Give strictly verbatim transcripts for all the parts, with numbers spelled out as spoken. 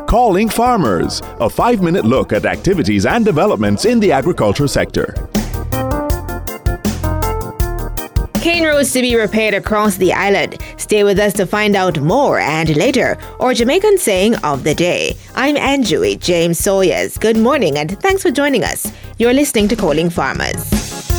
Calling Farmers, a five-minute look at activities and developments in the agriculture sector. Cane roads to be repaired across the island. Stay with us to find out more, and later, our Jamaican saying of the day. I'm Anjui James Sawyers. Good morning and thanks for joining us. You're listening to Calling Farmers.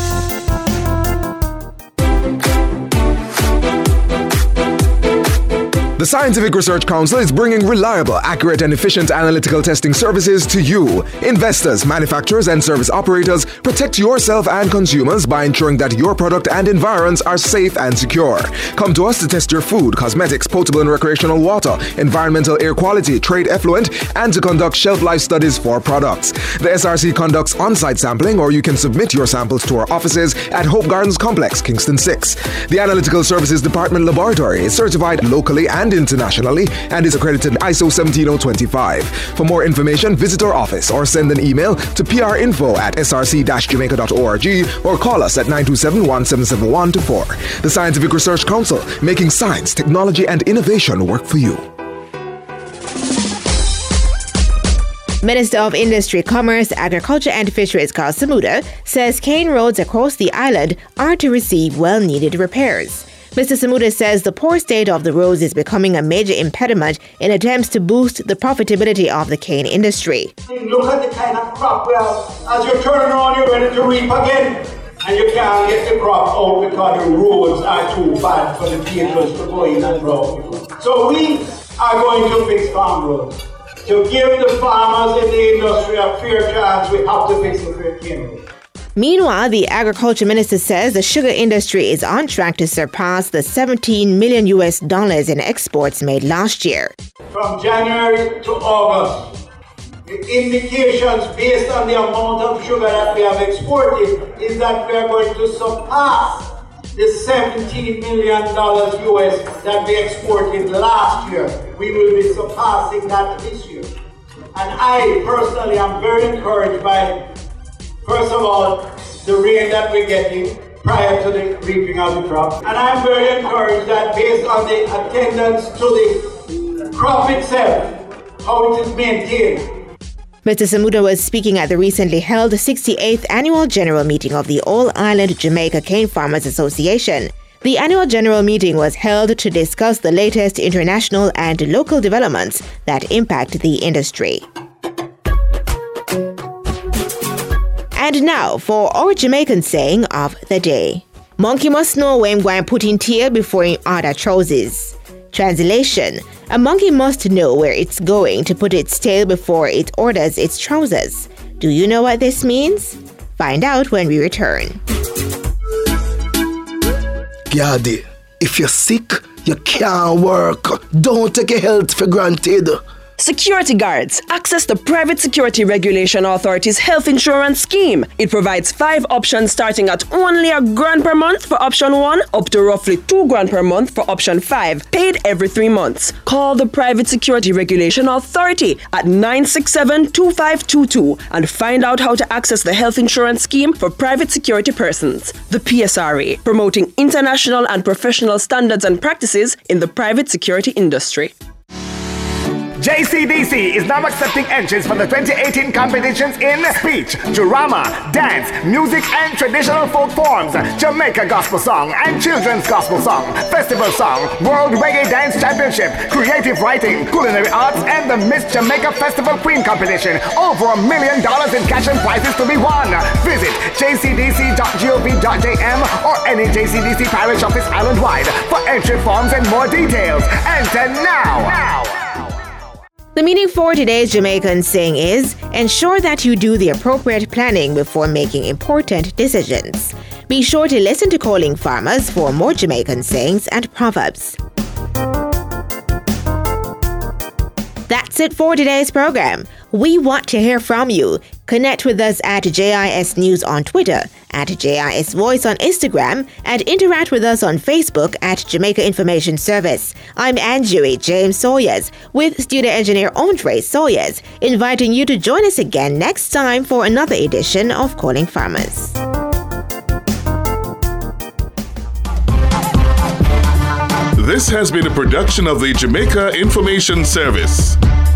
The Scientific Research Council is bringing reliable, accurate and efficient analytical testing services to you. Investors, manufacturers and service operators, protect yourself and consumers by ensuring that your product and environs are safe and secure. Come to us to test your food, cosmetics, potable and recreational water, environmental air quality, trade effluent, and to conduct shelf life studies for products. The S R C conducts on-site sampling, or you can submit your samples to our offices at Hope Gardens Complex, Kingston six. The Analytical Services Department Laboratory is certified locally and internationally and is accredited I S O one seven zero two five. For more information, visit our office or send an email to prinfo at s r c dash jamaica dot org or call us at nine two seven, one seven seven one two four. The Scientific Research Council, making science, technology and innovation work for you. Minister of Industry, Commerce, Agriculture and Fisheries Karl Samuda says cane roads across the island are to receive well-needed repairs. Mister Samuda says the poor state of the roads is becoming a major impediment in attempts to boost the profitability of the cane industry. Look at the kind of crop well, as you're turning around, you're ready to reap again, and you can't get the crop out because the roads are too bad for the vehicles to go in and out. So we are going to fix farm roads. To give the farmers in the industry a fair chance, we have to fix the cane roads. Meanwhile, the agriculture minister says the sugar industry is on track to surpass the seventeen million U S dollars in exports made last year. From January to August, the indications based on the amount of sugar that we have exported is that we are going to surpass the seventeen million dollars U S that we exported last year. We will be surpassing that this year. And I personally am very encouraged by, first of all, the rain that we're getting prior to the reaping of the crop. And I'm very encouraged that based on the attendance to the crop itself, how it is maintained. Mister Samuda was speaking at the recently held sixty-eighth Annual General Meeting of the All-Island Jamaica Cane Farmers Association. The annual general meeting was held to discuss the latest international and local developments that impact the industry. And now for our Jamaican saying of the day. Monkey must know when going put in tail before in order trousers. Translation: a monkey must know where it's going to put its tail before it orders its trousers. Do you know what this means? Find out when we return. Yardy, if you're sick, you can't work. Don't take your health for granted. Security guards access the Private Security Regulation Authority's health insurance scheme. It provides five options starting at only a grand per month for option one, up to roughly two grand per month for option five, paid every three months. Call the Private Security Regulation Authority at nine six seven, two five two two and find out how to access the health insurance scheme for private security persons. The P S R A, promoting international and professional standards and practices in the private security industry. J C D C is now accepting entries for the twenty eighteen competitions in speech, drama, dance, music and traditional folk forms, Jamaica Gospel Song and Children's Gospel Song, Festival Song, World Reggae Dance Championship, Creative Writing, Culinary Arts and the Miss Jamaica Festival Queen Competition. Over a million dollars in cash and prizes to be won. Visit j c d c dot gov dot j m or any J C D C parish office island-wide for entry forms and more details. Enter now! now. The meaning for today's Jamaican saying is, ensure that you do the appropriate planning before making important decisions. Be sure to listen to Calling Farmers for more Jamaican sayings and proverbs. That's it for today's program. We want to hear from you. Connect with us at J I S News on Twitter, at J I S Voice on Instagram, and interact with us on Facebook at Jamaica Information Service. I'm Anjui James Sawyers with studio engineer Andre Sawyers, inviting you to join us again next time for another edition of Calling Farmers. This has been a production of the Jamaica Information Service.